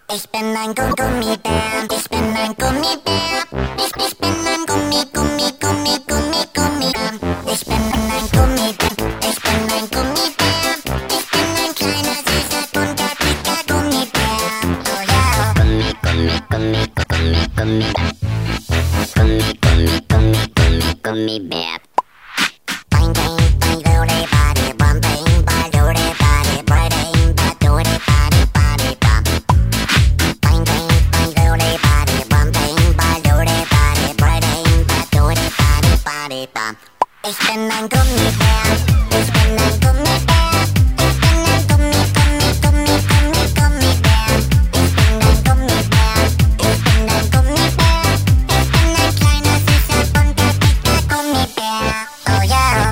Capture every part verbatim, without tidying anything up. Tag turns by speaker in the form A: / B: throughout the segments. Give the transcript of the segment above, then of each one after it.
A: Ich bin ein Gu- Gummibär, ich bin ein Gummibär. Ich, ich bin ein Gummi, Gummi, Gummi, Gummi, Gummibär. Ich bin ein Gummibär, ich bin ein Gummibär. Ich bin ein kleiner, süßer, bunter, dicker Gummibär. Oh ja. Gummi, Gummi, Gummi, Gummi, Gummibär. Gummi, Gummi, Gummi, Gummi, Gummibär. Bang, bang, bang, doody, body, bum, bang, bang, doody, body, bang, bang, doody, body, body, bum. Bang, bang, bang, doody, body, bum, bang, bang, doody, body, bang, bang, doody, body, body, bum. Ich bin ein Gummibär, ich bin ein Gummibär. Ich bin ein Gummi, Gummi, Gummi, Gummi, Gummibär. Ich bin ein Gummibär, ich bin ein Gummibär. Ich bin ein kleiner, süßer, bunter, dicker Gummibär. Oh ja.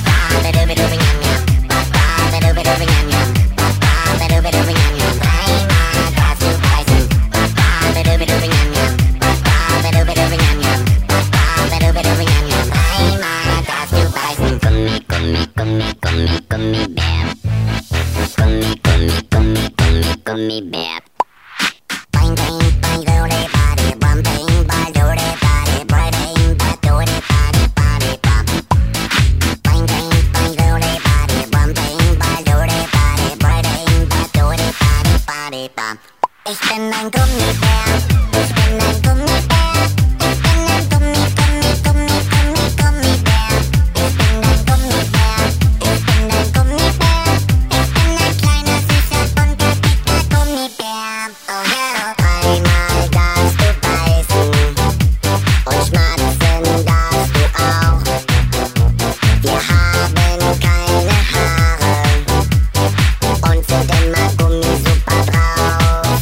A: Gummibär. Bang, bang, bang, doody, body, bum, bang, bang, doody, body, bang, bang, doody, body, body, bum. Bang, bang, bang, doody, body, bum, bang, bang, doody, body, bang, bang, doody, body, body, bum. Ich bin ein Gummibär, ich bin ein Gummibär. Ich bin ein Gummi, Gummi, Gummi, Gummi, Gummibär. Ich bin ein Gummibär, ich bin ein Gummibär. Ich bin ein kleiner, süßer, bunter, dicker Gummibär. Oh ja. Einmal darfst du beißen und schmatzen darfst du auch. Wir haben keine Haare und sind immer Gummi super drauf.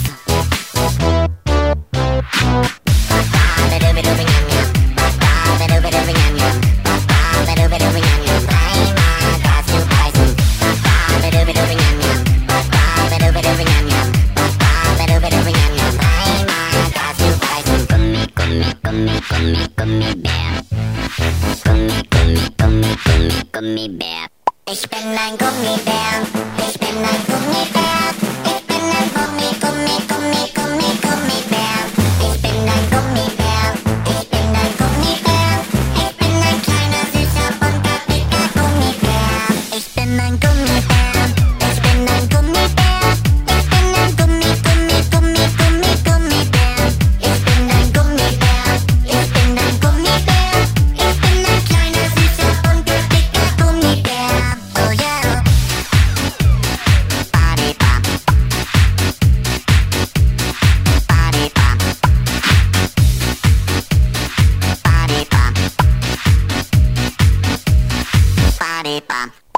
A: Gummibär. Ich bin ein Gummibär, ich bin ein Gummibär. Ich bin ein Gummi, Gummi, Gummi, Gummi, Gummibär. Ich bin ein Gummibär, ich bin ein Gummibär. Ich bin ein kleiner, süßer, bunter, dicker Gummibär. Ich bin ein Gummibär, ich bin ein Gummibär. Ich bin ein Gummi, Gummi, Gummi, Gummi, Gummibär. Ich bin ein Gummibär, ich bin ein Gummibär. Ich bin ein kleiner, süßer, bunter, dicker Gummibär. Oh yeah. Body bum. Body bum. Body bum. Body bum.